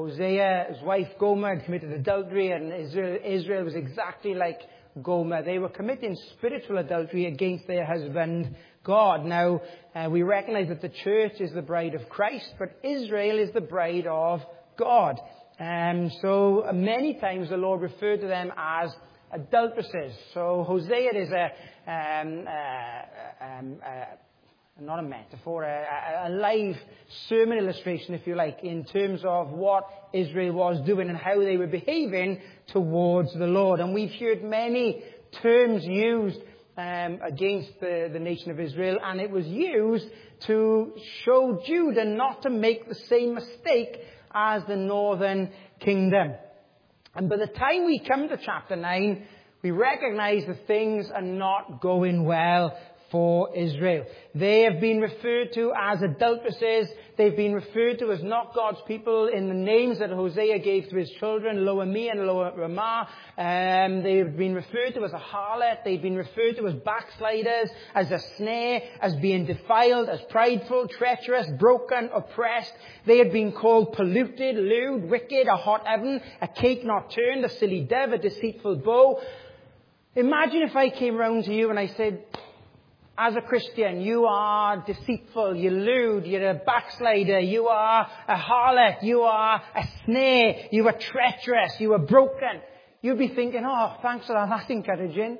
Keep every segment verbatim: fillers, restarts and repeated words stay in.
Hosea's wife Gomer had committed adultery, and Israel, Israel was exactly like Gomer. They were committing spiritual adultery against their husband, God. Now, uh, we recognize that the church is the bride of Christ, but Israel is the bride of God. Um, so many times the Lord referred to them as adulteresses. So Hosea is a, um, uh, um, uh, not a metaphor, a, a live sermon illustration, if you like, in terms of what Israel was doing and how they were behaving towards the Lord. And we've heard many terms used um, against the, the nation of Israel, and it was used to show Judah not to make the same mistake as the northern kingdom. And by the time we come to chapter nine, we recognize that things are not going well for Israel. They have been referred to as adulteresses. They've been referred to as not God's people in the names that Hosea gave to his children, Lo-Ammi and Lo-Ramah. Um, they've been referred to as a harlot. They've been referred to as backsliders, as a snare, as being defiled, as prideful, treacherous, broken, oppressed. They had been called polluted, lewd, wicked, a hot oven, a cake not turned, a silly dove, a deceitful bow. Imagine if I came round to you and I said, as a Christian, you are deceitful, you're lewd, you're a backslider, you are a harlot, you are a snare, you are treacherous, you are broken. You'd be thinking, oh, thanks for that, that's encouraging.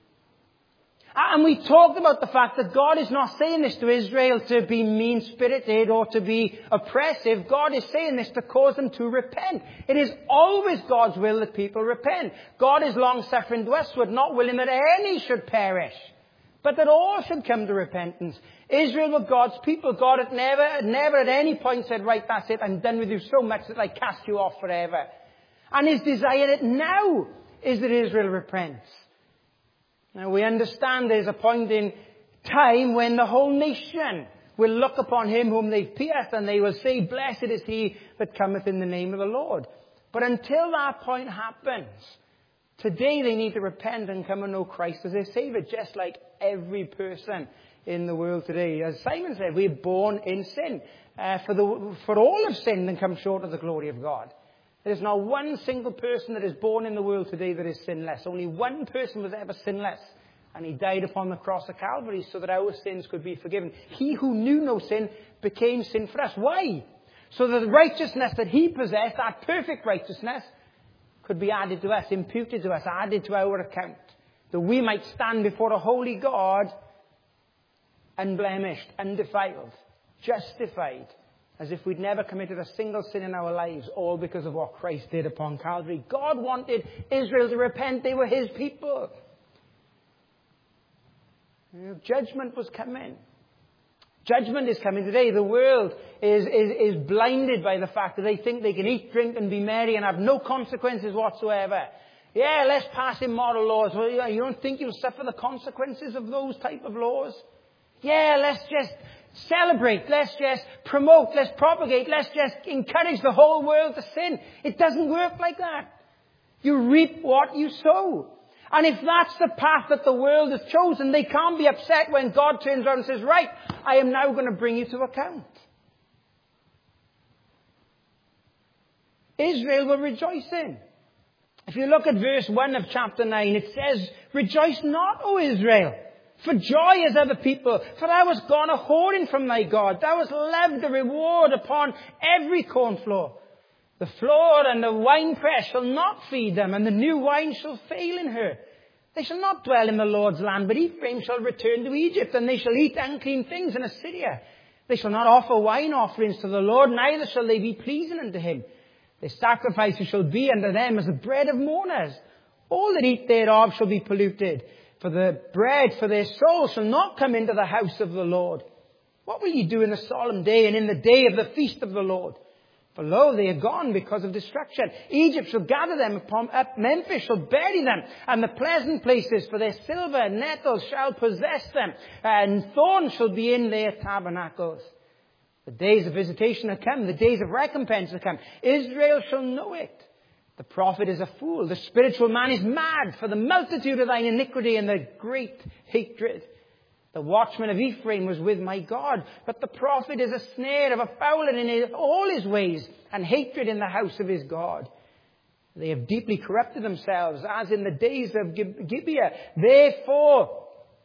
And we talked about the fact that God is not saying this to Israel to be mean-spirited or to be oppressive. God is saying this to cause them to repent. It is always God's will that people repent. God is long-suffering to usward, not willing that any should perish, but that all should come to repentance. Israel were God's people. God had never, never at any point said, right, that's it, I'm done with you so much that I cast you off forever. And his desire now is that Israel repents. Now we understand there's a point in time when the whole nation will look upon him whom they've pierced, and they will say, blessed is he that cometh in the name of the Lord. But until that point happens, today they need to repent and come and know Christ as their Savior, just like every person in the world today. As Simon said, we're born in sin. Uh, for, the, for all have sinned and come short of the glory of God. There's not one single person that is born in the world today that is sinless. Only one person was ever sinless. And he died upon the cross of Calvary so that our sins could be forgiven. He who knew no sin became sin for us. Why? So that the righteousness that he possessed, that perfect righteousness, could be added to us, imputed to us, added to our account. That we might stand before a holy God, unblemished, undefiled, justified, as if we'd never committed a single sin in our lives, all because of what Christ did upon Calvary. God wanted Israel to repent. They were his people. You know, judgment was coming. Judgment is coming today. The world is, is, is blinded by the fact that they think they can eat, drink and be merry and have no consequences whatsoever. Yeah, let's pass immoral laws. Well, you don't think you'll suffer the consequences of those type of laws? Yeah, let's just celebrate. Let's just promote. Let's propagate. Let's just encourage the whole world to sin. It doesn't work like that. You reap what you sow. And if that's the path that the world has chosen, they can't be upset when God turns around and says, right, I am now going to bring you to account. Israel were rejoicing. If you look at verse one of chapter nine, it says, rejoice not, O Israel, for joy as other people, for thou hast gone a whoring from thy God. Thou hast loved the reward upon every cornfloor. The floor and the winepress shall not feed them, and the new wine shall fail in her. They shall not dwell in the Lord's land, but Ephraim shall return to Egypt, and they shall eat unclean things in Assyria. They shall not offer wine offerings to the Lord, neither shall they be pleasing unto him. Their sacrifices shall be unto them as the bread of mourners. All that eat thereof shall be polluted. For the bread for their soul shall not come into the house of the Lord. What will ye do in the solemn day and in the day of the feast of the Lord? For lo, they are gone because of destruction. Egypt shall gather them upon up. Memphis shall bury them. And the pleasant places for their silver and nettles shall possess them. And thorns shall be in their tabernacles. The days of visitation are come. The days of recompense are come. Israel shall know it. The prophet is a fool. The spiritual man is mad for the multitude of thine iniquity and the great hatred. The watchman of Ephraim was with my God, but the prophet is a snare of a fowler in his, all his ways, and hatred in the house of his God. They have deeply corrupted themselves, as in the days of Gibeah. Therefore,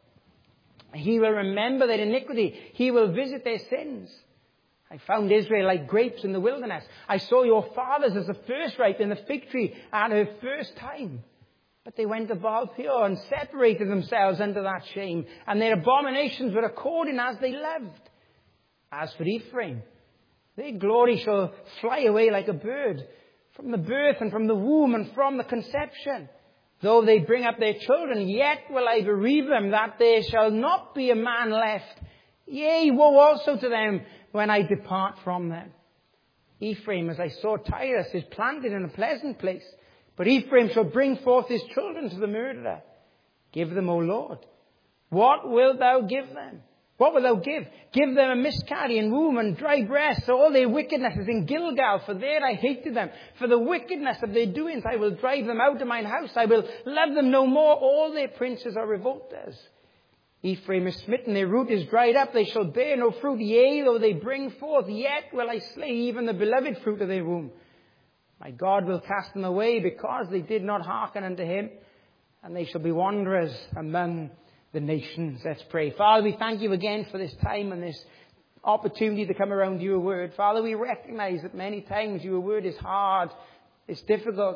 he will remember their iniquity. He will visit their sins. I found Israel like grapes in the wilderness. I saw your fathers as the first ripe in the fig tree at her first time. But they went to Baal-peor and separated themselves under that shame. And their abominations were according as they loved. As for Ephraim, their glory shall fly away like a bird, from the birth and from the womb and from the conception. Though they bring up their children, yet will I bereave them, that there shall not be a man left. Yea, woe also to them when I depart from them. Ephraim, as I saw Tyrus, is planted in a pleasant place. But Ephraim shall bring forth his children to the murderer. Give them, O Lord. What wilt thou give them? What wilt thou give? Give them a miscarrying womb and dry breasts. All their wickedness is in Gilgal, for there I hated them. For the wickedness of their doings I will drive them out of mine house. I will love them no more. All their princes are revolters. Ephraim is smitten, their root is dried up. They shall bear no fruit. Yea, though they bring forth, yet will I slay even the beloved fruit of their womb. My God will cast them away, because they did not hearken unto him, and they shall be wanderers among the nations. Let's pray. Father, we thank you again for this time and this opportunity to come around your word. Father, we recognize that many times your word is hard, it's difficult.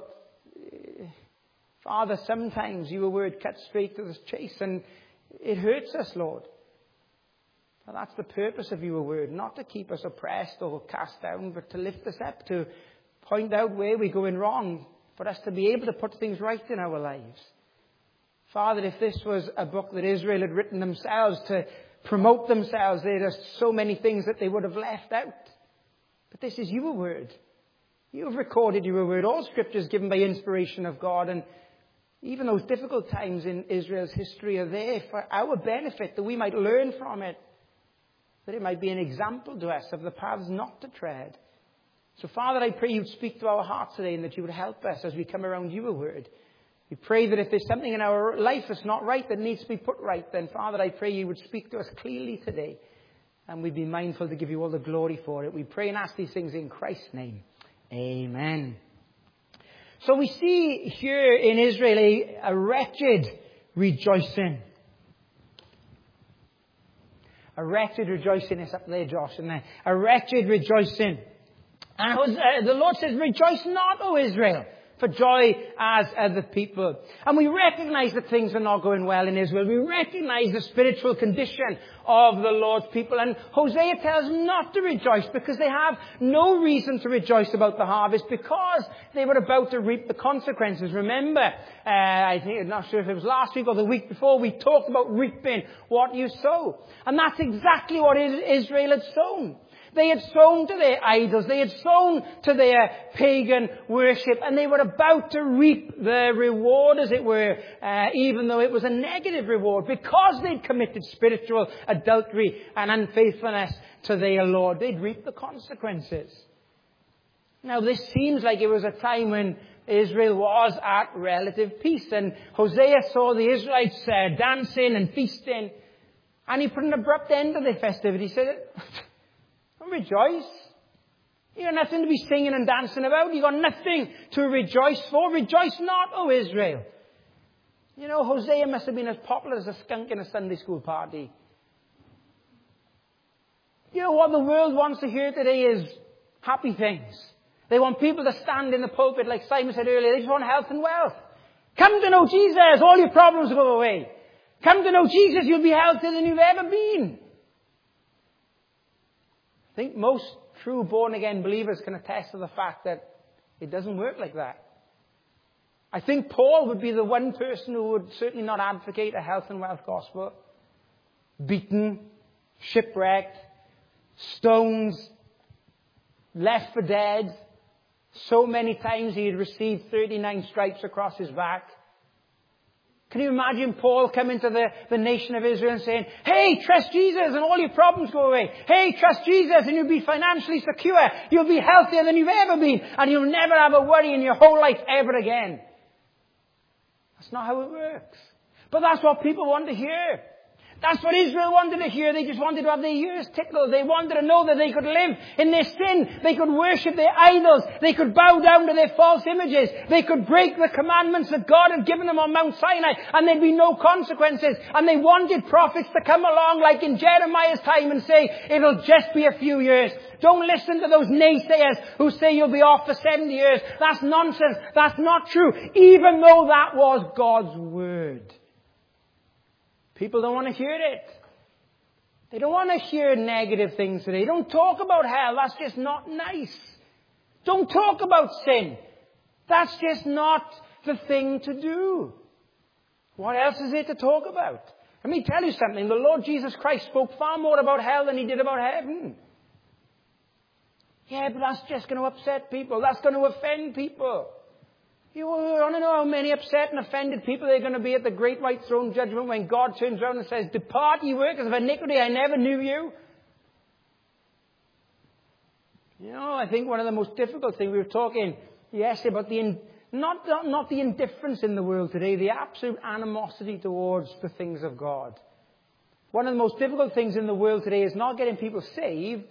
Father, sometimes your word cuts straight to the chase, and it hurts us, Lord. But that's the purpose of your word, not to keep us oppressed or cast down, but to lift us up, to point out where we're going wrong, for us to be able to put things right in our lives. Father, if this was a book that Israel had written themselves to promote themselves, there are so many things that they would have left out. But this is your word. You have recorded your word. All scripture is given by inspiration of God, and even those difficult times in Israel's history are there for our benefit, that we might learn from it, that it might be an example to us of the paths not to tread. So, Father, I pray you'd speak to our hearts today, and that you would help us as we come around your word. We pray that if there's something in our life that's not right, that needs to be put right, then, Father, I pray you would speak to us clearly today, and we'd be mindful to give you all the glory for it. We pray and ask these things in Christ's name. Amen. So we see here in Israel a, a wretched rejoicing. A wretched rejoicing is up there, Josh, isn't there? A wretched rejoicing. And was, uh, the Lord says, rejoice not, O Israel, for joy as other people. And we recognize that things are not going well in Israel. We recognize the spiritual condition of the Lord's people. And Hosea tells them not to rejoice, because they have no reason to rejoice about the harvest, because they were about to reap the consequences. Remember, uh, I think, I'm not sure if it was last week or the week before, we talked about reaping what you sow. And that's exactly what Israel had sown. They had sown to their idols. They had sown to their pagan worship. And they were about to reap the reward, as it were, uh, even though it was a negative reward, because they'd committed spiritual adultery and unfaithfulness to their Lord. They'd reap the consequences. Now, this seems like it was a time when Israel was at relative peace. And Hosea saw the Israelites uh, dancing and feasting. And he put an abrupt end to their festivity. He said, don't rejoice. You got nothing to be singing and dancing about. You got nothing to rejoice for. Rejoice not, O Israel. You know, Hosea must have been as popular as a skunk in a Sunday school party. You know what the world wants to hear today is happy things. They want people to stand in the pulpit, like Simon said earlier. They just want health and wealth. Come to know Jesus. All your problems will go away. Come to know Jesus. You'll be healthier than you've ever been. I think most true born-again believers can attest to the fact that it doesn't work like that. I think Paul would be the one person who would certainly not advocate a health and wealth gospel. Beaten, shipwrecked, stones, left for dead. So many times he had received thirty-nine stripes across his back. Can you imagine Paul coming to the, the nation of Israel and saying, hey, trust Jesus and all your problems go away. Hey, trust Jesus and you'll be financially secure. You'll be healthier than you've ever been. And you'll never have a worry in your whole life ever again. That's not how it works. But that's what people want to hear. That's what Israel wanted to hear. They just wanted to have their ears tickled. They wanted to know that they could live in their sin. They could worship their idols. They could bow down to their false images. They could break the commandments that God had given them on Mount Sinai, and there'd be no consequences. And they wanted prophets to come along like in Jeremiah's time and say, it'll just be a few years. Don't listen to those naysayers who say you'll be off for seventy years. That's nonsense. That's not true. Even though that was God's word. People don't want to hear it. They don't want to hear negative things today. Don't talk about hell. That's just not nice. Don't talk about sin. That's just not the thing to do. What else is there to talk about? Let me tell you something. The Lord Jesus Christ spoke far more about hell than he did about heaven. Yeah, but that's just going to upset people. That's going to offend people. You want to know how many upset and offended people there are going to be at the great white throne judgment when God turns around and says, depart, ye workers of iniquity, I never knew you. You know, I think one of the most difficult things, we were talking yesterday about the, in, not, not, not the indifference in the world today, the absolute animosity towards the things of God. One of the most difficult things in the world today is not getting people saved.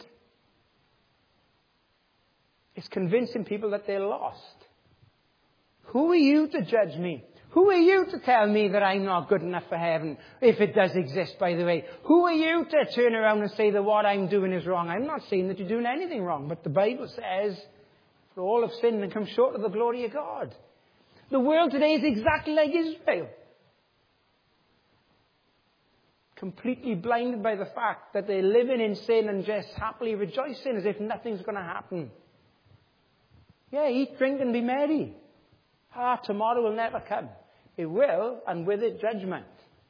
It's convincing people that they're lost. Who are you to judge me? Who are you to tell me that I'm not good enough for heaven, if it does exist, by the way? Who are you to turn around and say that what I'm doing is wrong? I'm not saying that you're doing anything wrong, but the Bible says, for all have sinned and come short of the glory of God. The world today is exactly like Israel. Completely blinded by the fact that they're living in sin and just happily rejoicing as if nothing's going to happen. Yeah, eat, drink and be merry. Ah, tomorrow will never come. It will, and with it, judgment.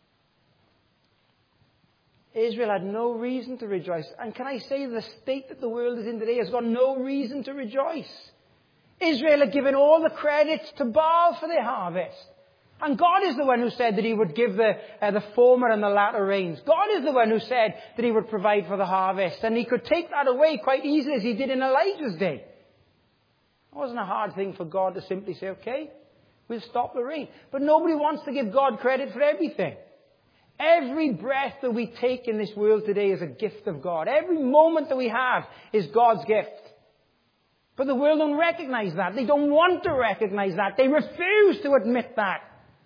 Israel had no reason to rejoice. And can I say the state that the world is in today has got no reason to rejoice. Israel had given all the credit to Baal for their harvest. And God is the one who said that he would give the, uh, the former and the latter rains. God is the one who said that he would provide for the harvest. And he could take that away quite easily as he did in Elijah's day. It wasn't a hard thing for God to simply say, okay, we'll stop the rain. But nobody wants to give God credit for everything. Every breath that we take in this world today is a gift of God. Every moment that we have is God's gift. But the world don't recognize that. They don't want to recognize that. They refuse to admit that.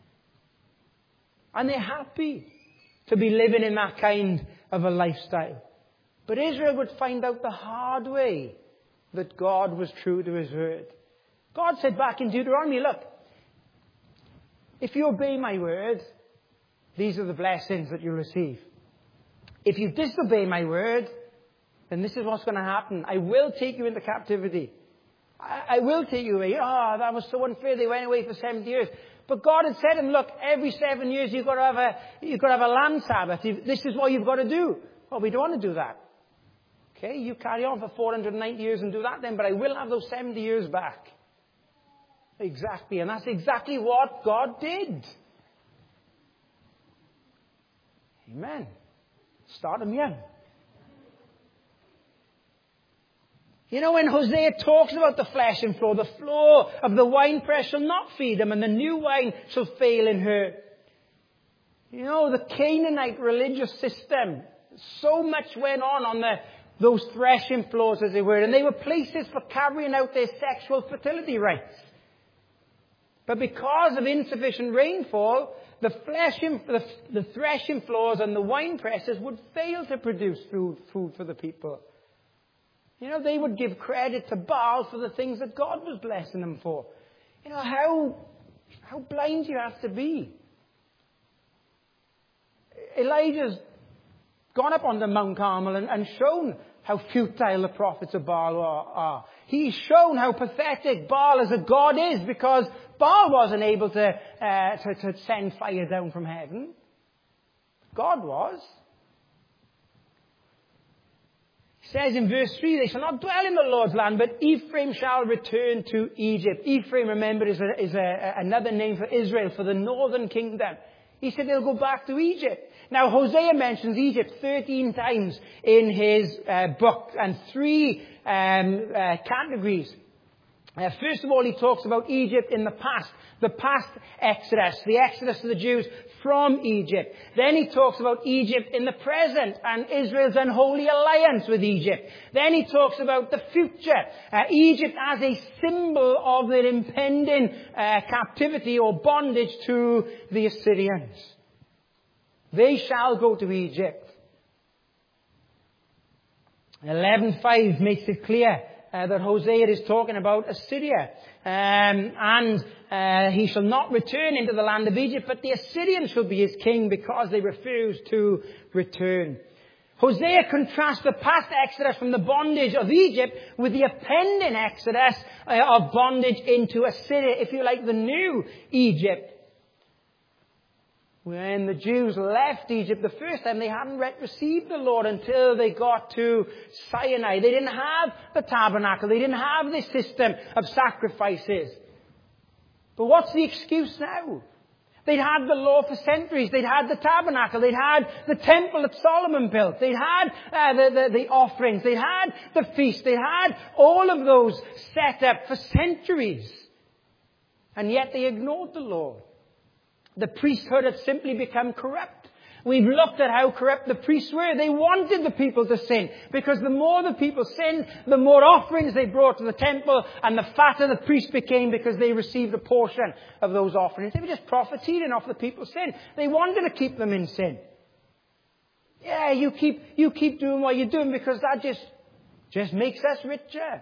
And they're happy to be living in that kind of a lifestyle. But Israel would find out the hard way that God was true to his word. God said back in Deuteronomy, look, if you obey my word, these are the blessings that you'll receive. If you disobey my word, then this is what's going to happen. I will take you into captivity. I, I will take you away. Oh, that was so unfair. They went away for seventy years. But God had said to them, look, every seven years you've got to have a, you've got to have a land Sabbath. This is what you've got to do. Well, we don't want to do that. Okay, you carry on for four hundred ninety years and do that then, but I will have those seventy years back. Exactly, and that's exactly what God did. Amen. Start them young. You know, when Hosea talks about the flesh and flow, the flow of the winepress shall not feed them, and the new wine shall fail in her. You know, the Canaanite religious system, so much went on on the those threshing floors, as they were, and they were places for carrying out their sexual fertility rites. But because of insufficient rainfall, the, fleshing, the, the threshing floors and the wine presses would fail to produce food, food for the people. You know, they would give credit to Baal for the things that God was blessing them for. You know, how, how blind you have to be. Elijah's gone up onto Mount Carmel and, and shown how futile the prophets of Baal are. He's shown how pathetic Baal as a god is, because Baal wasn't able to, uh, to, to send fire down from heaven. God was. He says in verse three, they shall not dwell in the Lord's land, but Ephraim shall return to Egypt. Ephraim, remember, is, a, is a, another name for Israel, for the northern kingdom. He said they'll go back to Egypt. Now, Hosea mentions Egypt thirteen times in his uh, book, and three um, uh, categories Uh, first of all, he talks about Egypt in the past, the past Exodus, the Exodus of the Jews from Egypt. Then he talks about Egypt in the present and Israel's unholy alliance with Egypt. Then he talks about the future, uh, Egypt as a symbol of their impending uh, captivity or bondage to the Assyrians. They shall go to Egypt. eleven five makes it clear Uh, that Hosea is talking about Assyria. Um, and uh, he shall not return into the land of Egypt, but the Assyrians shall be his king because they refuse to return. Hosea contrasts the past exodus from the bondage of Egypt with the impending exodus uh, of bondage into Assyria, if you like, the new Egypt. When the Jews left Egypt the first time, they hadn't yet received the Lord until they got to Sinai. They didn't have the tabernacle. They didn't have this system of sacrifices. But what's the excuse now? They'd had the law for centuries. They'd had the tabernacle. They'd had the temple that Solomon built. They'd had uh, the, the, the offerings. They'd had the feast. They'd had all of those set up for centuries. And yet they ignored the law. The priesthood had simply become corrupt. We've looked at how corrupt the priests were. They wanted the people to sin, because the more the people sinned, the more offerings they brought to the temple, and the fatter the priest became because they received a portion of those offerings. They were just profiteering off the people's sin. They wanted to keep them in sin. Yeah, you keep you keep doing what you're doing because that just, just makes us richer.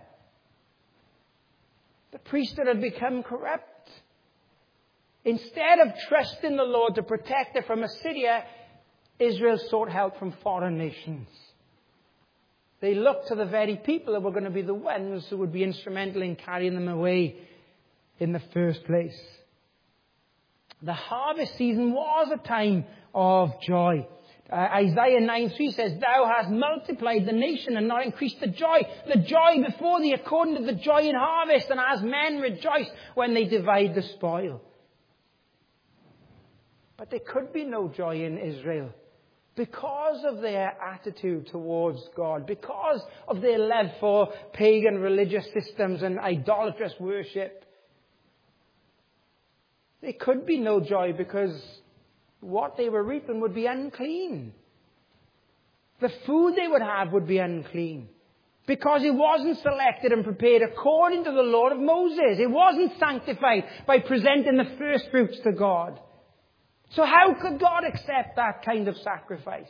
The priesthood had become corrupt. Instead of trusting the Lord to protect it from Assyria, Israel sought help from foreign nations. They looked to the very people that were going to be the ones who would be instrumental in carrying them away in the first place. The harvest season was a time of joy. Uh, Isaiah nine three says, "Thou hast multiplied the nation and not increased the joy. The joy before thee according to the joy in harvest, and as men rejoice when they divide the spoil." But there could be no joy in Israel because of their attitude towards God, because of their love for pagan religious systems and idolatrous worship. There could be no joy because what they were reaping would be unclean. The food they would have would be unclean, because it wasn't selected and prepared according to the law of Moses. It wasn't sanctified by presenting the first fruits to God. So how could God accept that kind of sacrifice?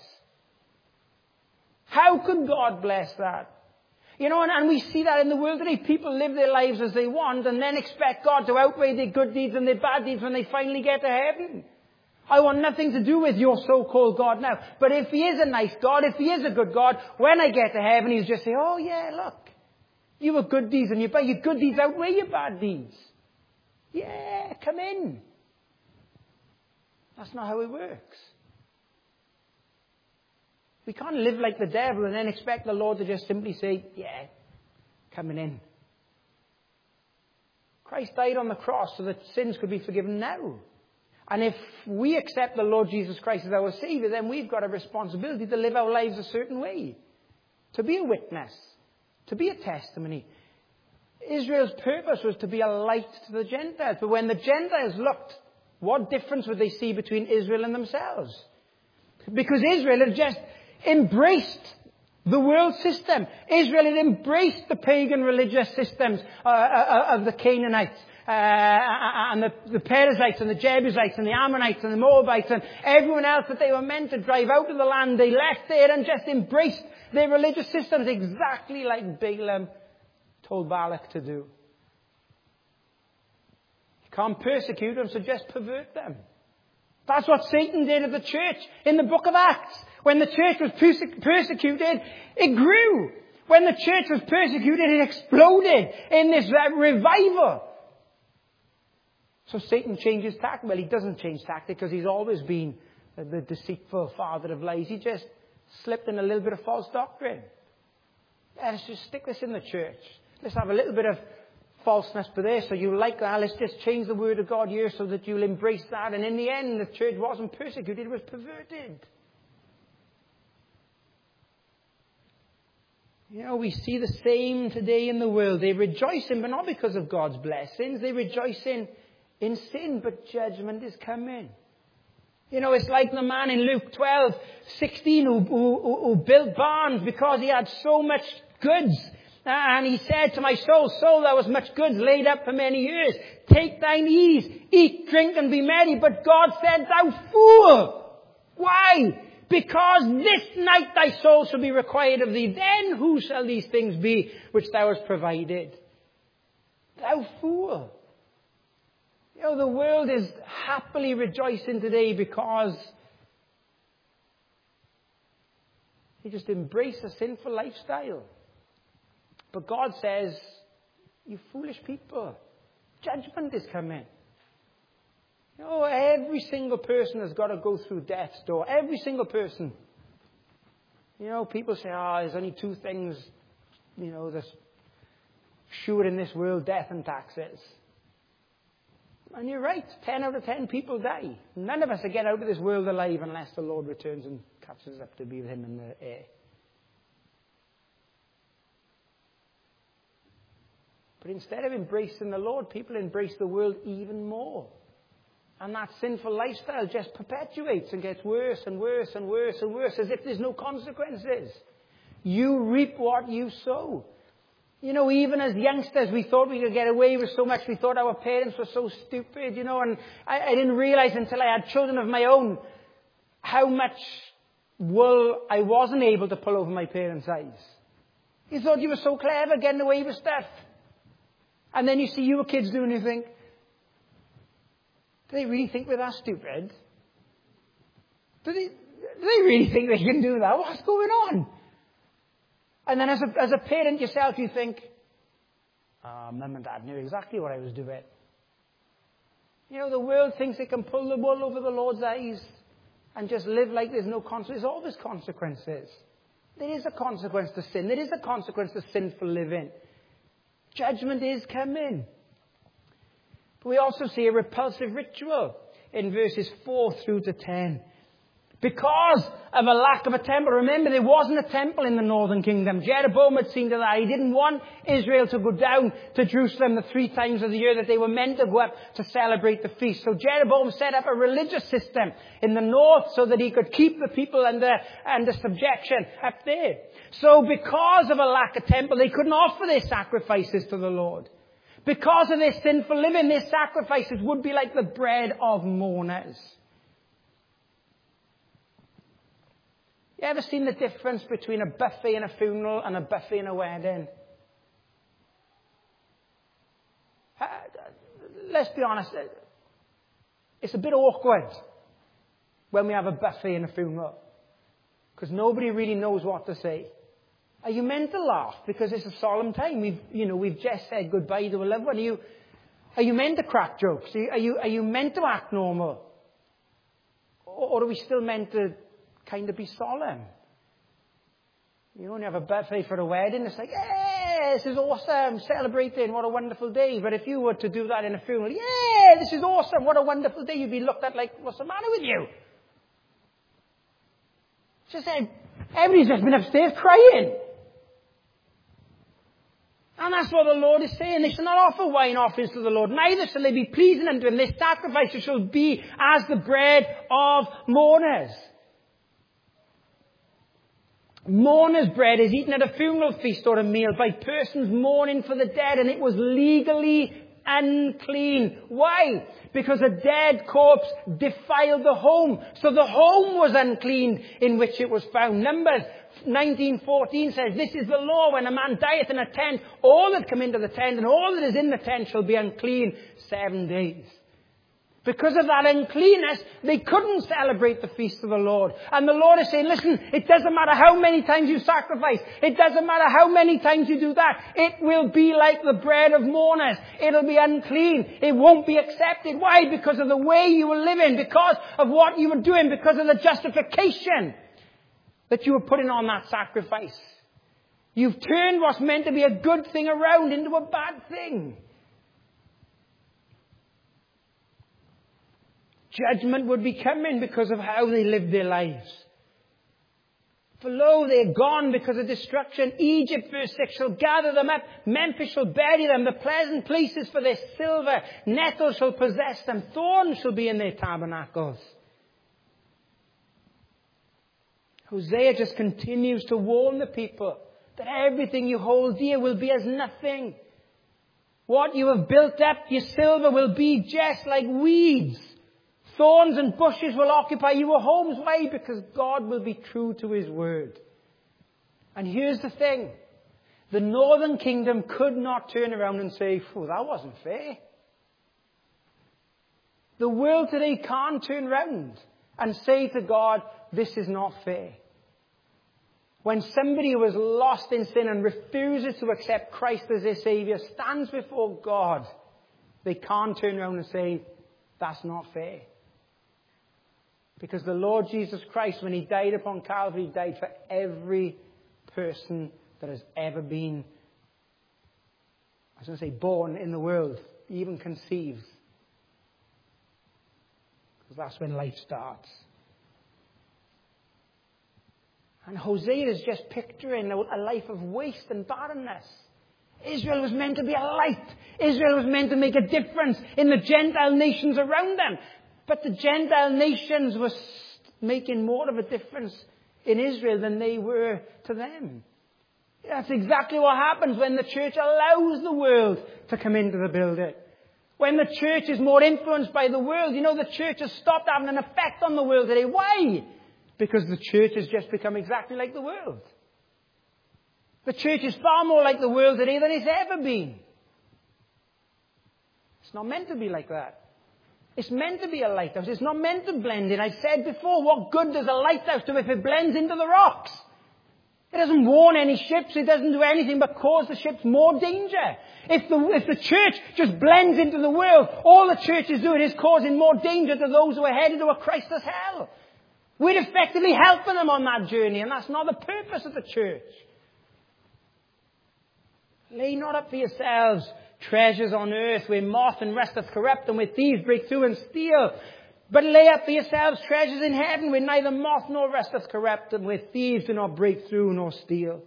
How could God bless that? You know, and, and we see that in the world today. People live their lives as they want and then expect God to outweigh their good deeds and their bad deeds when they finally get to heaven. I want nothing to do with your so-called God now. But if he is a nice God, if he is a good God, when I get to heaven, he'll just say, "Oh yeah, look, you were good deeds and your, your good deeds outweigh your bad deeds. Yeah, come in." That's not how it works. We can't live like the devil and then expect the Lord to just simply say, "Yeah, coming in." Christ died on the cross so that sins could be forgiven now. And if we accept the Lord Jesus Christ as our Savior, then we've got a responsibility to live our lives a certain way. To be a witness. To be a testimony. Israel's purpose was to be a light to the Gentiles. But when the Gentiles looked, what difference would they see between Israel and themselves? Because Israel had just embraced the world system. Israel had embraced the pagan religious systems uh, of the Canaanites uh, and the, the Perizzites and the Jebusites and the Ammonites and the Moabites and everyone else that they were meant to drive out of the land. They left there and just embraced their religious systems exactly like Balaam told Balak to do. Can't persecute them, so just pervert them. That's what Satan did at the church in the book of Acts. When the church was perse- persecuted, it grew. When the church was persecuted, it exploded in this uh, revival. So Satan changes tactic. Well, he doesn't change tactic because he's always been the deceitful father of lies. He just slipped in a little bit of false doctrine. Yeah, let's just stick this in the church. Let's have a little bit of falseness for this, so you like that. Let's just change the word of God here so that you'll embrace that. And in the end, the church wasn't persecuted, it was perverted. You know, we see the same today in the world. They rejoice in, but not because of God's blessings. They rejoice in, in sin, but judgment is coming. You know, it's like the man in Luke twelve sixteen who, who, who built barns because he had so much goods. And he said to my soul, soul, there was much goods laid up for many years. Take thine ease, eat, drink, and be merry. But God said, thou fool! Why? Because this night thy soul shall be required of thee. Then who shall these things be which thou hast provided? Thou fool! You know, the world is happily rejoicing today because they just embrace a sinful lifestyle. But God says, you foolish people, judgment is coming. You know, every single person has got to go through death's door. Every single person. You know, people say, oh, there's only two things, you know, that's sure in this world, death and taxes. And you're right, ten out of ten people die. None of us will get out of this world alive unless the Lord returns and catches us up to be with him in the air. But instead of embracing the Lord, people embrace the world even more. And that sinful lifestyle just perpetuates and gets worse and worse and worse and worse, as if there's no consequences. You reap what you sow. You know, even as youngsters, we thought we could get away with so much. We thought our parents were so stupid, you know, and I, I didn't realize until I had children of my own how much wool I wasn't able to pull over my parents' eyes. You thought you were so clever getting away with stuff. And then you see your kids doing it and you think, do they really think we're that stupid? Do they, do they really think they can do that? What's going on? And then as a, as a parent yourself, you think, oh, Mum and Dad knew exactly what I was doing. You know, the world thinks it can pull the wool over the Lord's eyes and just live like there's no consequences. There's always consequences. There is a consequence to sin. There is a consequence to sinful living. Judgment is coming. But we also see a repulsive ritual in verses four through to ten. Because of a lack of a temple. Remember, there wasn't a temple in the northern kingdom. Jeroboam had seen to that. He didn't want Israel to go down to Jerusalem the three times of the year that they were meant to go up to celebrate the feast. So Jeroboam set up a religious system in the north so that he could keep the people under, under subjection up there. So because of a lack of temple, they couldn't offer their sacrifices to the Lord. Because of their sinful living, their sacrifices would be like the bread of mourners. You ever seen the difference between a buffet and a funeral and a buffet and a wedding? Uh, let's be honest. It's a bit awkward when we have a buffet and a funeral. Because nobody really knows what to say. Are you meant to laugh because it's a solemn time? We've, you know, we've just said goodbye to a loved one. Are you, are you meant to crack jokes? Are you, are you, are you meant to act normal? Or, or are we still meant to kind of be solemn? You only have a buffet for a wedding. It's like, yeah, this is awesome, celebrating, what a wonderful day. But if you were to do that in a funeral, yeah, this is awesome, what a wonderful day, you'd be looked at like, what's the matter with you? Just said, everybody's just been upstairs crying. And that's what the Lord is saying. They shall not offer wine offerings to the Lord, neither shall they be pleasing unto him. Their sacrifices shall be as the bread of mourners. Mourner's bread is eaten at a funeral feast or a meal by persons mourning for the dead, and it was legally unclean. Why? Because a dead corpse defiled the home. So the home was unclean in which it was found. Numbers nineteen fourteen says, this is the law, when a man dieth in a tent, all that come into the tent and all that is in the tent shall be unclean seven days. Because of that uncleanness, they couldn't celebrate the feast of the Lord. And the Lord is saying, listen, it doesn't matter how many times you sacrifice. It doesn't matter how many times you do that. It will be like the bread of mourners. It'll be unclean. It won't be accepted. Why? Because of the way you were living. Because of what you were doing. Because of the justification that you were putting on that sacrifice. You've turned what's meant to be a good thing around into a bad thing. Judgment would be coming because of how they lived their lives. For lo, they are gone because of destruction. Egypt, verse six, shall gather them up. Memphis shall bury them. The pleasant places for their silver. Nettles shall possess them. Thorns shall be in their tabernacles. Hosea just continues to warn the people that everything you hold dear will be as nothing. What you have built up, your silver, will be just like weeds. Thorns and bushes will occupy your homes. Why? Because God will be true to His word. And here's the thing. The northern kingdom could not turn around and say, oh, that wasn't fair. The world today can't turn around and say to God, this is not fair. When somebody who is lost in sin and refuses to accept Christ as their Savior stands before God, they can't turn around and say, that's not fair. Because the Lord Jesus Christ, when He died upon Calvary, died for every person that has ever been, I was going to say born in the world, even conceived. Because that's when life starts. And Hosea is just picturing a life of waste and barrenness. Israel was meant to be a light. Israel was meant to make a difference in the Gentile nations around them. But the Gentile nations were making more of a difference in Israel than they were to them. That's exactly what happens when the church allows the world to come into the building. When the church is more influenced by the world. You know, the church has stopped having an effect on the world today. Why? Because the church has just become exactly like the world. The church is far more like the world today than it's ever been. It's not meant to be like that. It's meant to be a lighthouse. It's not meant to blend in. I've said before, what good does a lighthouse do if it blends into the rocks? It doesn't warn any ships. It doesn't do anything but cause the ships more danger. If the, if the church just blends into the world, all the church is doing is causing more danger to those who are headed to a Christless hell. We're effectively helping them on that journey, and that's not the purpose of the church. Lay not up for yourselves treasures on earth where moth and rust doth corrupt and where thieves break through and steal. But lay up for yourselves treasures in heaven where neither moth nor rust doth corrupt and where thieves do not break through nor steal.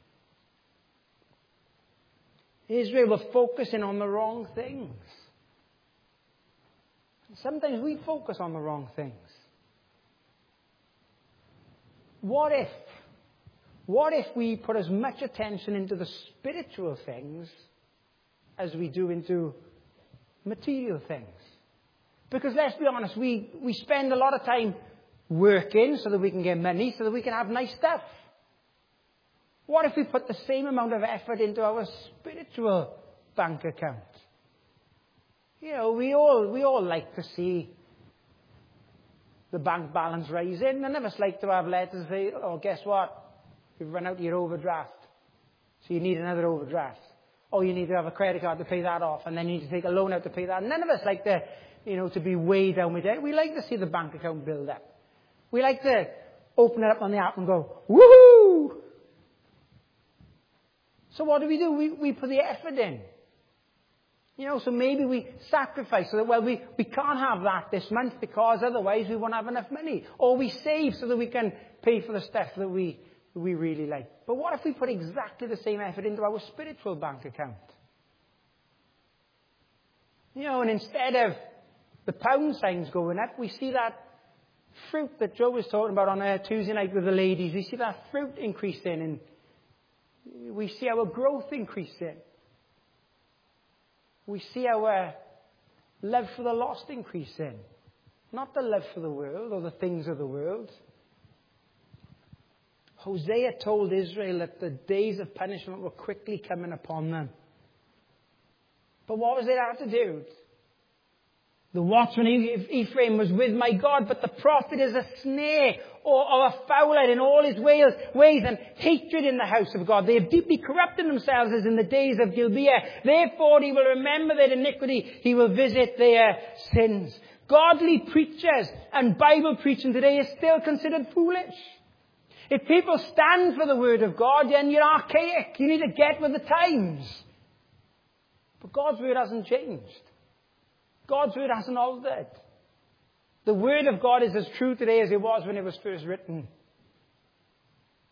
Israel were focusing on the wrong things. Sometimes we focus on the wrong things. What if, what if we put as much attention into the spiritual things as we do into material things? Because let's be honest, we, we spend a lot of time working so that we can get money, so that we can have nice stuff. What if we put the same amount of effort into our spiritual bank account? You know, we all, we all like to see the bank balance rising. None of us like to have letters say, oh, guess what? You've run out of your overdraft. So you need another overdraft. Oh, you need to have a credit card to pay that off. And then you need to take a loan out to pay that. None of us like to, you know, to be way down with debt. We like to see the bank account build up. We like to open it up on the app and go, woohoo! So what do we do? We, we put the effort in. You know, so maybe we sacrifice so that, well, we, we can't have that this month because otherwise we won't have enough money. Or we save so that we can pay for the stuff that we, we really like. But what if we put exactly the same effort into our spiritual bank account? You know, and instead of the pound signs going up, we see that fruit that Joe was talking about on a Tuesday night with the ladies. We see that fruit increasing, and we see our growth increasing. We see our love for the lost increasing. Not the love for the world or the things of the world. Hosea told Israel that the days of punishment were quickly coming upon them. But what was it have to do? The watchman Ephraim was with my God, but the prophet is a snare or, or a fowler in all his ways, ways and hatred in the house of God. They have deeply corrupted themselves as in the days of Gibeah. Therefore he will remember their iniquity. He will visit their sins. Godly preachers and Bible preaching today is still considered foolish. If people stand for the word of God, then you're archaic. You need to get with the times. But God's word hasn't changed. God's word hasn't altered. The word of God is as true today as it was when it was first written.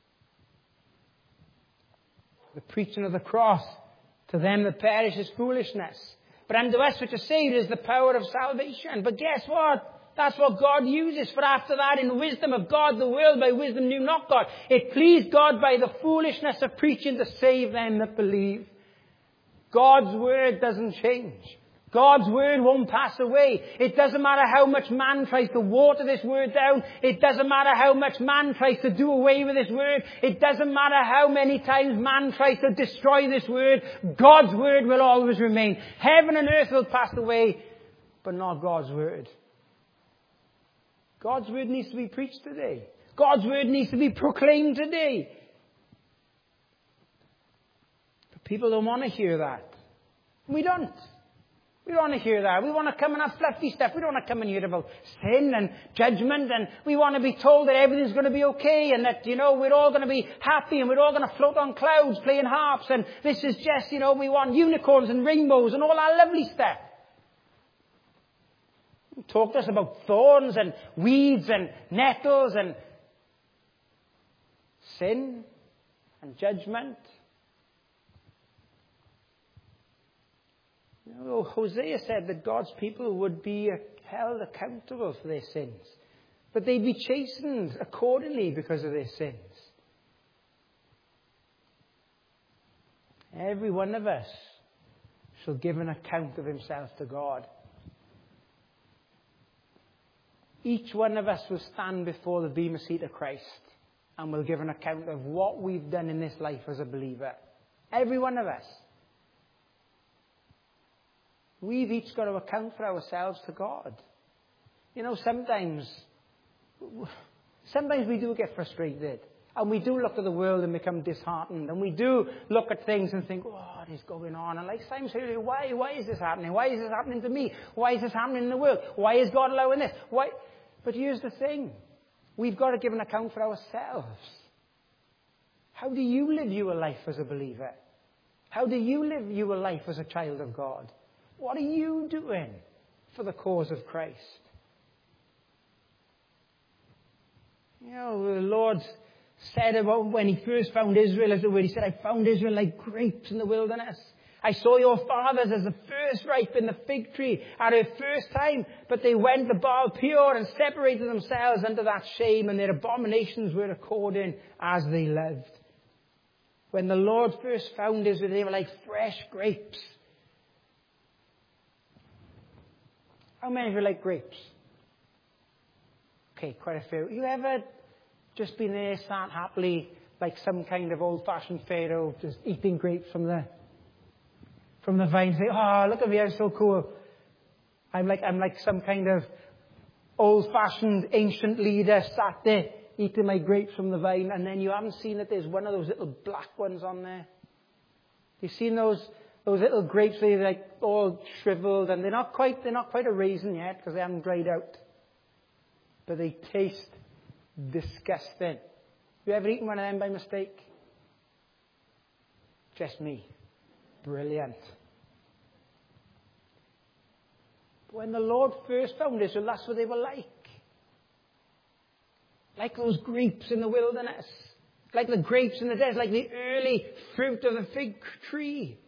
The preaching of the cross, to them that perish is foolishness. But unto us which are saved is the power of salvation. But guess what? That's what God uses. For after that, in the wisdom of God, the world by wisdom knew not God. It pleased God by the foolishness of preaching to save them that believe. God's word doesn't change. God's word won't pass away. It doesn't matter how much man tries to water this word down. It doesn't matter how much man tries to do away with this word. It doesn't matter how many times man tries to destroy this word. God's word will always remain. Heaven and earth will pass away, but not God's word. God's word needs to be preached today. God's word needs to be proclaimed today. But people don't want to hear that. We don't. We don't want to hear that. We want to come and have fluffy stuff. We don't want to come and hear about sin and judgment. And we want to be told that everything's going to be okay. And that, you know, we're all going to be happy. And we're all going to float on clouds playing harps. And this is just, you know, we want unicorns and rainbows and all that lovely stuff. Talk to us about thorns and weeds and nettles and sin and judgment. You know, Hosea said that God's people would be held accountable for their sins. But they'd be chastened accordingly because of their sins. Every one of us shall give an account of himself to God. Each one of us will stand before the bema seat of Christ and will give an account of what we've done in this life as a believer. Every one of us. We've each got to account for ourselves to God. You know, sometimes, sometimes we do get frustrated. And we do look at the world and become disheartened. And we do look at things and think, oh, what is going on? And like Simon said, why, why is this happening? Why is this happening to me? Why is this happening in the world? Why is God allowing this? Why? But here's the thing. We've got to give an account for ourselves. How do you live your life as a believer? How do you live your life as a child of God? What are you doing for the cause of Christ? You know, the Lord said about when he first found Israel, as it were, he said, I found Israel like grapes in the wilderness. I saw your fathers as the first ripe in the fig tree at their first time, but they went to Baal Peor and separated themselves unto that shame, and their abominations were according as they lived. When the Lord first found Israel, they were like fresh grapes. How many of you like grapes? Okay, quite a few. You ever just been there, sat happily, like some kind of old-fashioned pharaoh, just eating grapes from the from the vine? Say, oh, look at me, I'm so cool. I'm like I'm like some kind of old-fashioned ancient leader, sat there eating my grapes from the vine, and then you haven't seen that there's one of those little black ones on there. You've seen those those little grapes? They're like all shriveled, and they're not quite they're not quite a raisin yet because they haven't dried out, but they taste disgusting. You ever eaten one of them by mistake? Just me. Brilliant. When the Lord first found Israel, that's what they were like. Like those grapes in the wilderness. Like the grapes in the desert. Like the early fruit of the fig tree.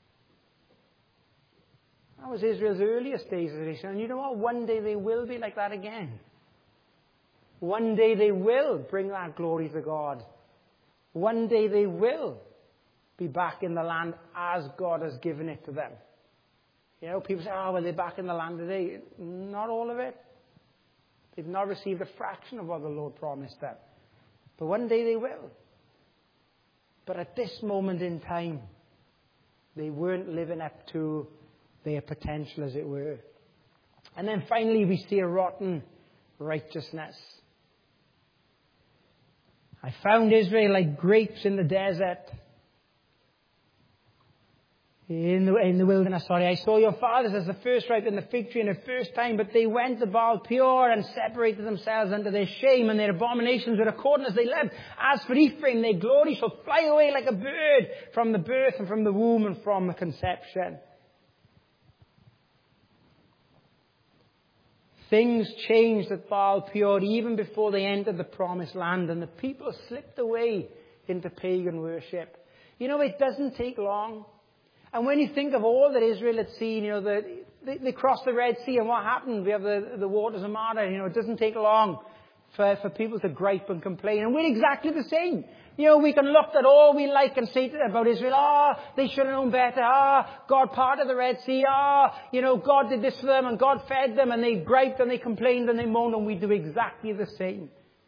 That was Israel's earliest days of Israel. And you know what? One day they will be like that again. One day they will bring that glory to God. One day they will be back in the land as God has given it to them. You know, people say, oh, well, they're back in the land today. Not all of it. They've not received a fraction of what the Lord promised them. But one day they will. But at this moment in time, they weren't living up to their potential, as it were. And then finally we see a rotten righteousness. I found Israel like grapes in the desert. In the, in the wilderness, sorry. I saw your fathers as the first ripe in the fig tree in the first time, but they went to Baal Peor and separated themselves unto their shame, and their abominations were according as they lived. As for Ephraim, their glory shall fly away like a bird from the birth and from the womb and from the conception. Things changed at Baal Peor even before they entered the promised land, and the people slipped away into pagan worship. You know, it doesn't take long. And when you think of all that Israel had seen, you know, the, they, they crossed the Red Sea and what happened? We have the, the waters of Martyr. You know, it doesn't take long for, for people to gripe and complain. And we're exactly the same. You know, we can look at all we like and say about Israel, ah, oh, they should have known better. Ah, oh, God parted the Red Sea. Ah, oh, you know, God did this for them and God fed them, and they griped and they complained and they moaned, and we do exactly the same.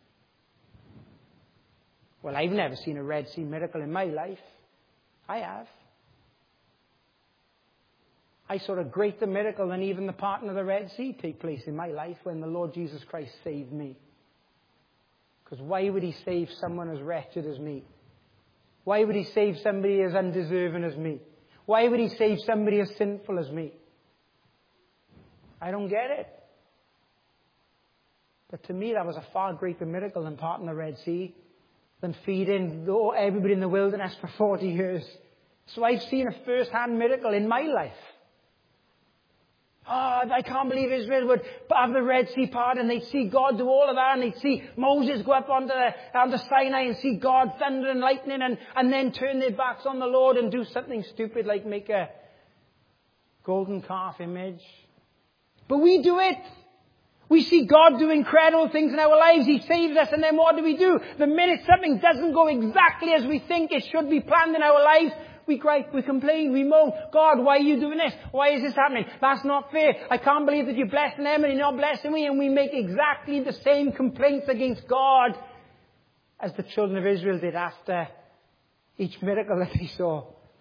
Well, I've never seen a Red Sea miracle in my life. I have. I saw a greater miracle than even the parting of the Red Sea take place in my life when the Lord Jesus Christ saved me. Because why would he save someone as wretched as me? Why would he save somebody as undeserving as me? Why would he save somebody as sinful as me? I don't get it. But to me, that was a far greater miracle than parting the Red Sea, than feeding everybody in the wilderness for forty years. So I've seen a first-hand miracle in my life. Oh, I can't believe Israel would have the Red Sea part and they'd see God do all of that, and they'd see Moses go up onto, the, onto Sinai and see God thunder and lightning, and, and then turn their backs on the Lord and do something stupid like make a golden calf image. But we do it. We see God do incredible things in our lives. He saves us, and then what do we do? The minute something doesn't go exactly as we think it should be planned in our lives, we gripe, we complain, we moan. God, why are you doing this? Why is this happening? That's not fair. I can't believe that you're blessing them and you're not blessing me. And we make exactly the same complaints against God as the children of Israel did after each miracle that they saw.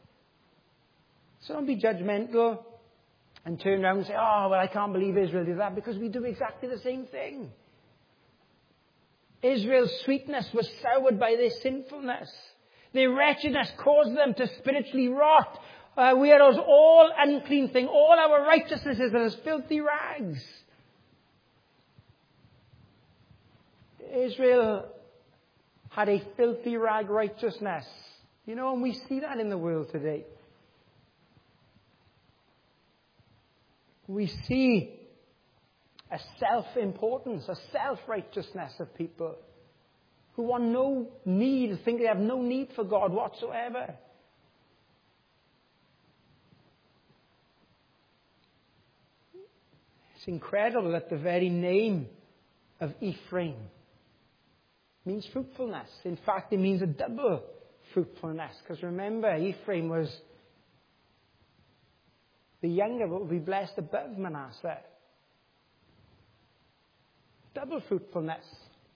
So don't be judgmental and turn around and say, oh, well, I can't believe Israel did that, because we do exactly the same thing. Israel's sweetness was soured by their sinfulness. Their wretchedness caused them to spiritually rot. Uh, we are as all unclean thing. All our righteousnesses are as filthy rags. Israel had a filthy rag righteousness. You know, and we see that in the world today. We see a self-importance, a self-righteousness of people who want no need, think they have no need for God whatsoever. It's incredible that the very name of Ephraim means fruitfulness. In fact, it means a double fruitfulness. Because remember, Ephraim was the younger, but would be blessed above Manasseh. Double fruitfulness.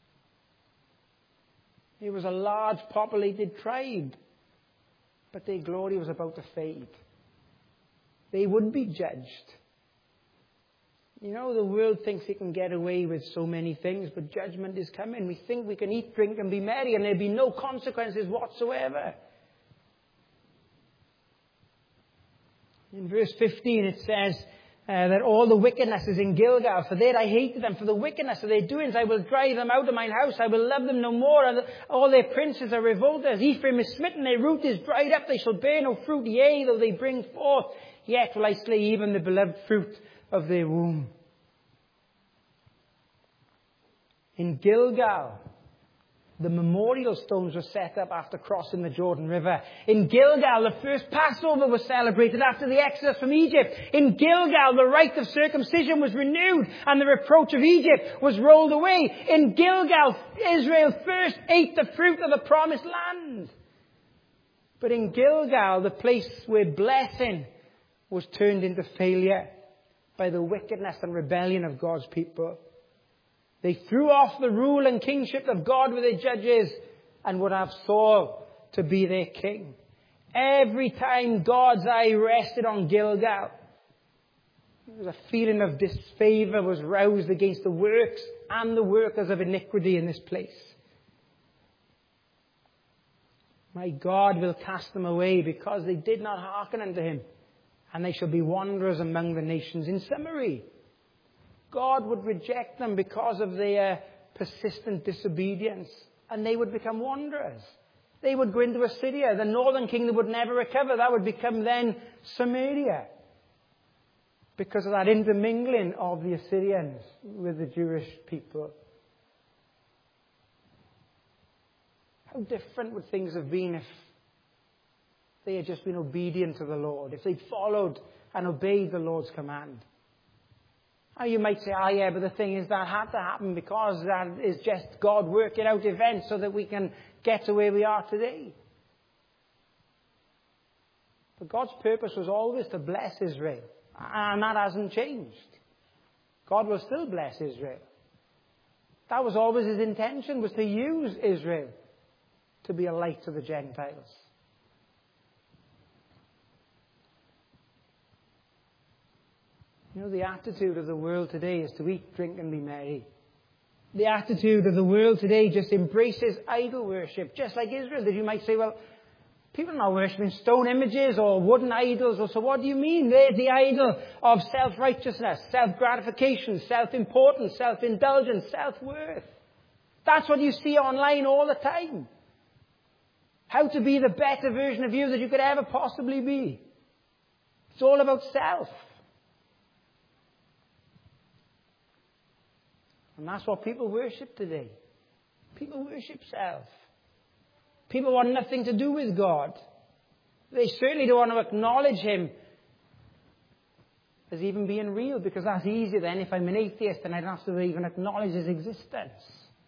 It was a large populated tribe, but their glory was about to fade. They would be judged. You know, the world thinks it can get away with so many things, but judgment is coming. We think we can eat, drink, and be merry, and there'll be no consequences whatsoever. In verse fifteen it says, Uh, that all the wickedness is in Gilgal. For there I hated them. For the wickedness of their doings I will drive them out of mine house. I will love them no more. And all their princes are revolters. Ephraim is smitten. Their root is dried up. They shall bear no fruit. Yea, though they bring forth, yet will I slay even the beloved fruit of their womb. In Gilgal, the memorial stones were set up after crossing the Jordan River. In Gilgal, the first Passover was celebrated after the exodus from Egypt. In Gilgal, the rite of circumcision was renewed and the reproach of Egypt was rolled away. In Gilgal, Israel first ate the fruit of the promised land. But in Gilgal, the place where blessing was turned into failure by the wickedness and rebellion of God's people. They threw off the rule and kingship of God with their judges and would have Saul to be their king. Every time God's eye rested on Gilgal, there was a feeling of disfavor was roused against the works and the workers of iniquity in this place. My God will cast them away because they did not hearken unto him, and they shall be wanderers among the nations. In summary, God would reject them because of their persistent disobedience, and they would become wanderers. They would go into Assyria. The northern kingdom would never recover. That would become then Samaria, because of that intermingling of the Assyrians with the Jewish people. How different would things have been if they had just been obedient to the Lord, if they'd followed and obeyed the Lord's command. Now you might say, oh yeah, but the thing is that had to happen because that is just God working out events so that we can get to where we are today. But God's purpose was always to bless Israel. And that hasn't changed. God will still bless Israel. That was always his intention, was to use Israel to be a light to the Gentiles. You know, the attitude of the world today is to eat, drink, and be merry. The attitude of the world today just embraces idol worship, just like Israel did. You might say, well, people are not worshipping stone images or wooden idols. Or so what do you mean? They're the idol of self-righteousness, self-gratification, self-importance, self-indulgence, self-worth. That's what you see online all the time. How to be the better version of you that you could ever possibly be. It's all about self. And that's what people worship today. People worship self. People want nothing to do with God. They certainly don't want to acknowledge him as even being real, because that's easier then. If I'm an atheist, then I don't have to even acknowledge his existence.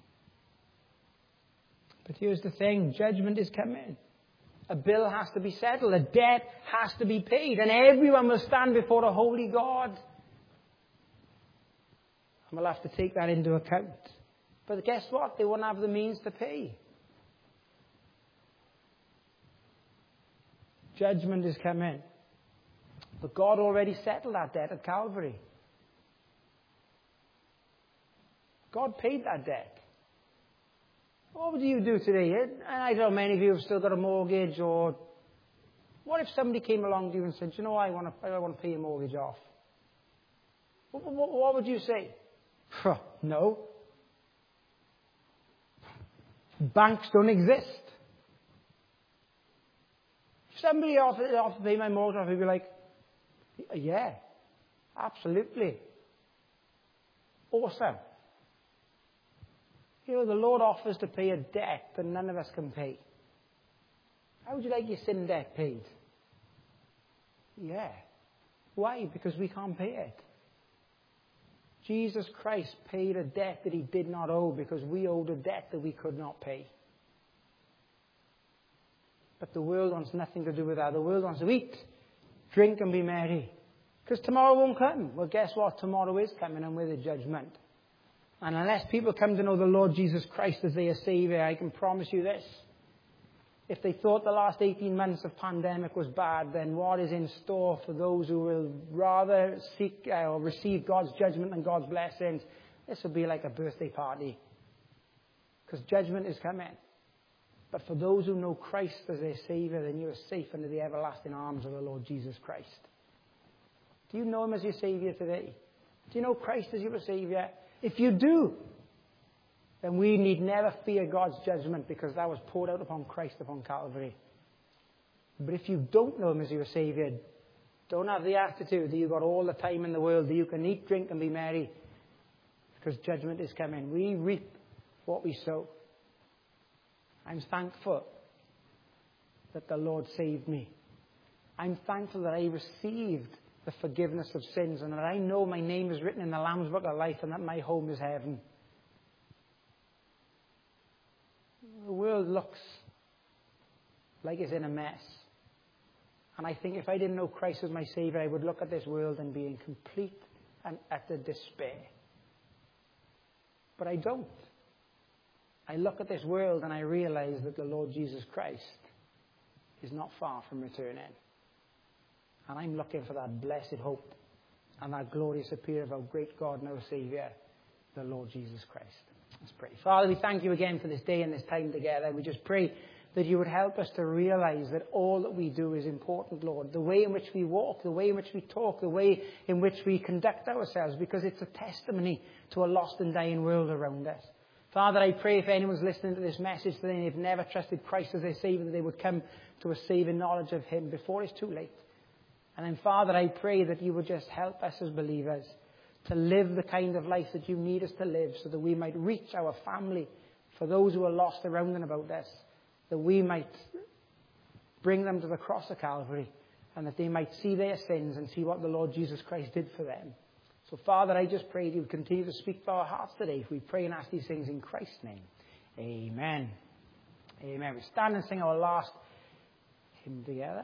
But here's the thing, judgment is coming. A bill has to be settled. A debt has to be paid. And everyone will stand before a holy God. And we'll have to take that into account. But guess what? They won't have the means to pay. Judgment is coming. But God already settled that debt at Calvary. God paid that debt. What would you do today? And I don't know, many of you have still got a mortgage, or what if somebody came along to you and said, you know, I want to, I want to pay your mortgage off? What, what, what would you say? No. Banks don't exist. If somebody offered, offered to pay my mortgage off, he'd be like, yeah, absolutely. Awesome. You know, the Lord offers to pay a debt that none of us can pay. How would you like your sin debt paid? Yeah. Why? Because we can't pay it. Jesus Christ paid a debt that he did not owe because we owed a debt that we could not pay. But the world wants nothing to do with that. The world wants to eat, drink, and be merry. Because tomorrow won't come. Well, guess what? Tomorrow is coming, and with it, judgment. And unless people come to know the Lord Jesus Christ as their Savior, I can promise you this. If they thought the last eighteen months of pandemic was bad, then what is in store for those who will rather seek uh, or receive God's judgment than God's blessings? This will be like a birthday party. Because judgment is coming. But for those who know Christ as their Savior, then you are safe under the everlasting arms of the Lord Jesus Christ. Do you know him as your Savior today? Do you know Christ as your Savior? If you do, then we need never fear God's judgment, because that was poured out upon Christ upon Calvary. But if you don't know him as your Savior, don't have the attitude that you've got all the time in the world, that you can eat, drink, and be merry, because judgment is coming. We reap what we sow. I'm thankful that the Lord saved me. I'm thankful that I received the forgiveness of sins, and that I know my name is written in the Lamb's Book of Life, and that my home is heaven. The world looks like it's in a mess. And I think if I didn't know Christ as my Savior, I would look at this world and be in complete and utter despair. But I don't. I look at this world and I realize that the Lord Jesus Christ is not far from returning. And I'm looking for that blessed hope and that glorious appear of our great God and our Savior, the Lord Jesus Christ. Let's pray. Father, we thank you again for this day and this time together. We just pray that you would help us to realize that all that we do is important, Lord. The way in which we walk, the way in which we talk, the way in which we conduct ourselves, because it's a testimony to a lost and dying world around us. Father, I pray if anyone's listening to this message today and they've never trusted Christ as their Savior, that they would come to a saving knowledge of him before it's too late. And then, Father, I pray that you would just help us as believers to live the kind of life that you need us to live, so that we might reach our family, for those who are lost around and about us, that we might bring them to the cross of Calvary, and that they might see their sins and see what the Lord Jesus Christ did for them. So, Father, I just pray that you would continue to speak to our hearts today. We pray and ask these things in Christ's name. Amen. Amen. We stand and sing our last hymn together.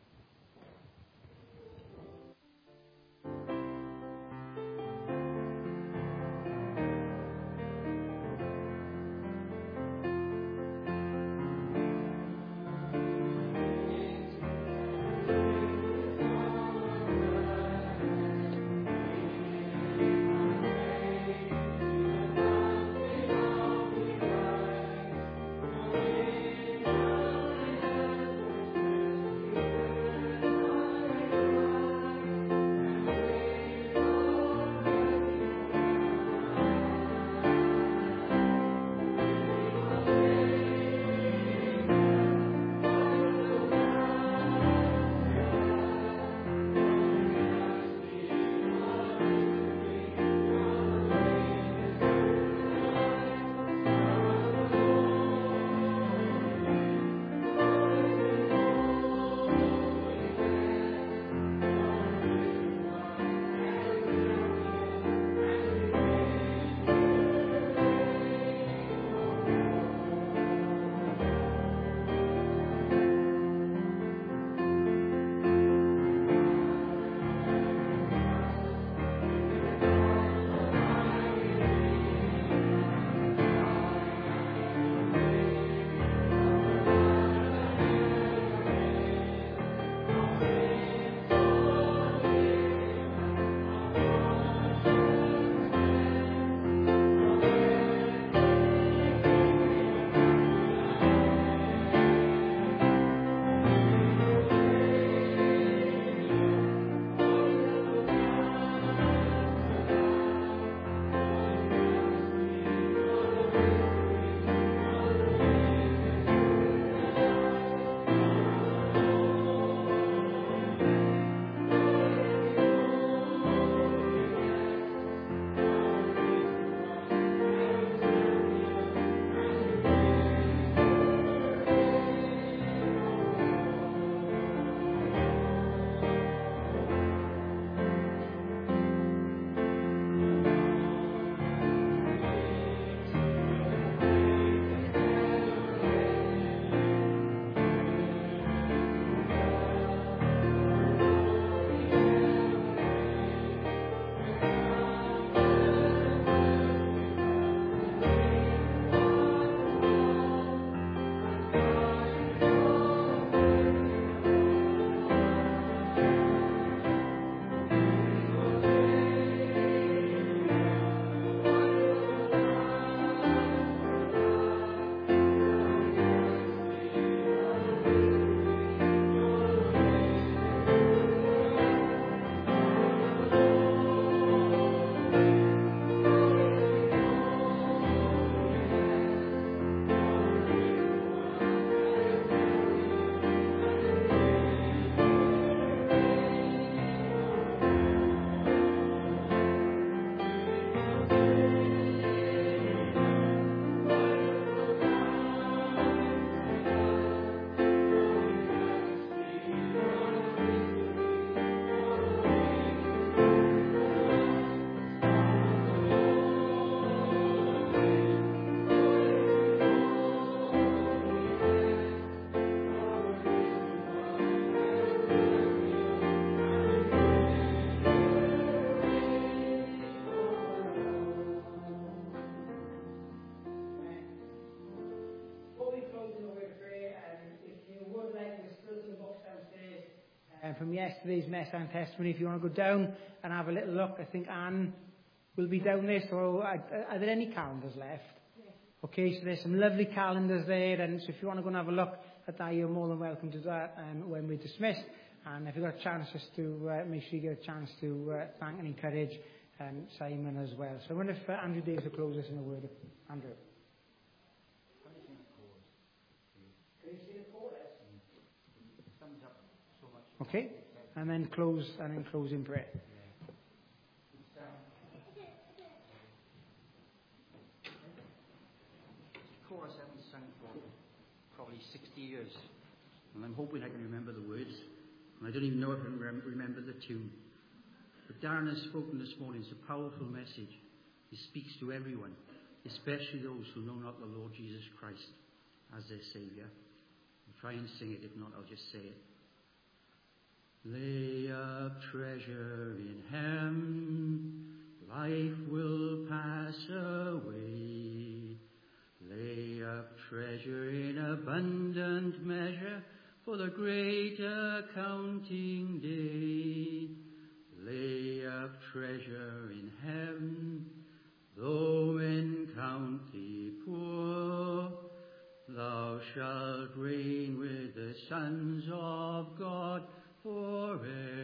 And from yesterday's mess and testimony, if you want to go down and have a little look, I think Anne will be down there. So are, are there any calendars left? Yes. Okay, so there's some lovely calendars there, and so if you want to go and have a look at that, you're more than welcome to do that um, when we're dismissed. And if you've got a chance, just to uh, make sure you get a chance to uh, thank and encourage um, Simon as well. So I wonder if uh, Andrew Davis will close us in a word. Andrew. Okay, and then close and then close in prayer. Chorus I haven't sung for probably sixty years. And I'm hoping I can remember the words. And I don't even know if I can rem- remember the tune. But Darren has spoken this morning. It's a powerful message. He speaks to everyone, especially those who know not the Lord Jesus Christ as their Saviour. I'll try and sing it. If not, I'll just say it. Lay up treasure in heaven, life will pass away. Lay up treasure in abundant measure for the great accounting day. Lay up treasure in heaven, though men count thee poor, thou shalt reign with the sons of God forevermore.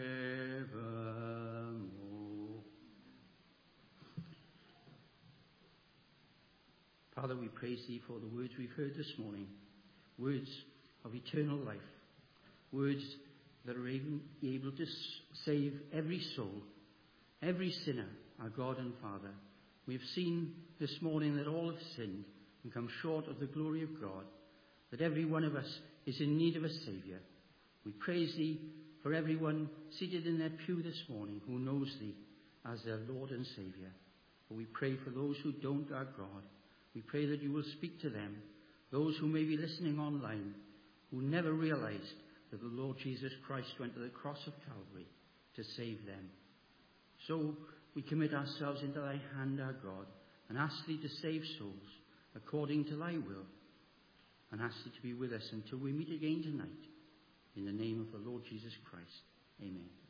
Father, we praise thee for the words we've heard this morning, words of eternal life, words that are able to save every soul, every sinner, our God and Father. We've seen this morning that all have sinned and come short of the glory of God, that every one of us is in need of a Saviour. We praise thee for everyone seated in their pew this morning who knows thee as their Lord and Saviour. But we pray for those who don't, our God. We pray that you will speak to them, those who may be listening online, who never realized that the Lord Jesus Christ went to the cross of Calvary to save them. So we commit ourselves into thy hand, our God, and ask thee to save souls according to thy will, and ask thee to be with us until we meet again tonight. In the name of the Lord Jesus Christ. Amen.